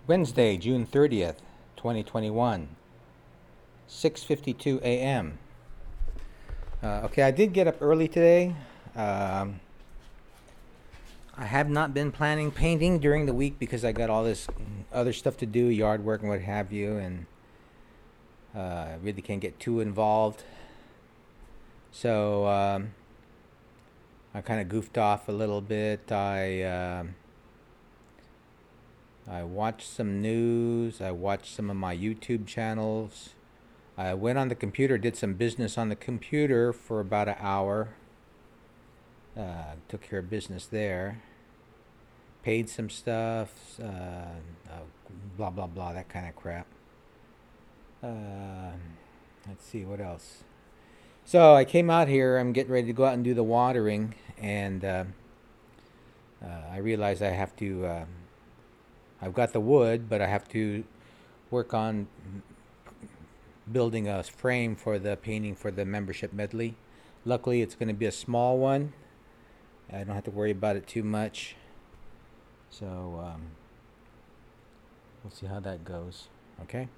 Wednesday, June 30th, 2021, 6:52 a.m. Okay, I did get up early today. Um, I have not been planning painting during the week because I got all this other stuff to do, yard work and what have you, and I really can't get too involved. So I kind of goofed off a little bit. I watched some news. I watched some of my YouTube channels. I went on the computer, did some business on the computer for about an hour. Took care of business there. Paid some stuff. Blah, blah, blah, that kind of crap. Uh, let's see, what else? So I came out here. I'm getting ready to go out and do the watering. And I realized I have to. I've got the wood, but I have to work on building a frame for the painting for the membership medley. Luckily, it's going to be a small one. I don't have to worry about it too much. So we'll see how that goes. Okay.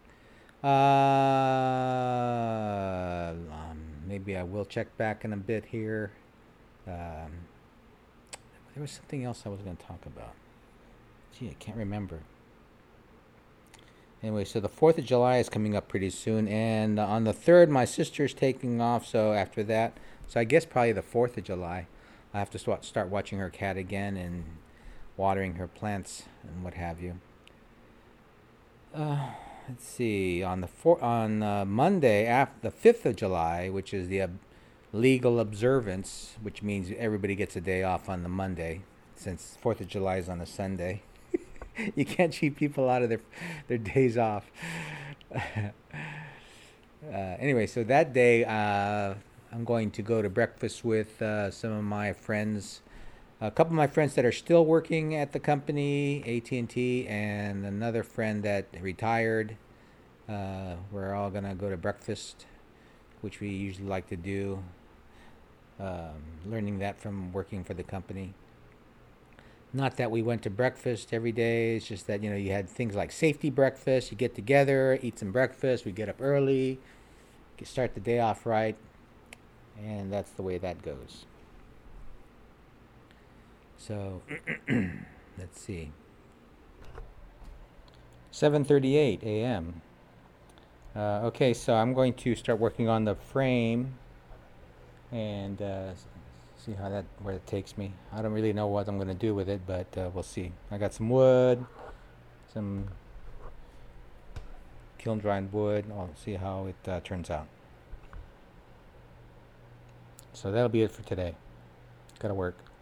Maybe I will check back in a bit here. There was something else I was going to talk about. Gee, I can't remember. Anyway, so the 4th of July is coming up pretty soon, and on the 3rd, my sister's taking off, so after that, so I guess probably the 4th of July, I have to start watching her cat again and watering her plants and what have you. Let's see, on Monday, after the 5th of July, which is the legal observance, which means everybody gets a day off on the Monday, since 4th of July is on a Sunday. You can't cheat people out of their days off. Anyway, so that day I'm going to go to breakfast with some of my friends, a couple of my friends that are still working at the company, AT&T, and another friend that retired. We're all going to go to breakfast, which we usually like to do, learning that from working for the company. Not that we went to breakfast every day. It's just that, you had things like safety breakfast. You get together, eat some breakfast. We get up early, start the day off right. And that's the way that goes. So, let's see. 7:38 a.m. Okay, so I'm going to start working on the frame and see where it takes me. I don't really know what I'm going to do with it, but we'll see. I got some wood, some kiln dried wood. I'll see how it turns out. So that'll be it for today. Gotta work.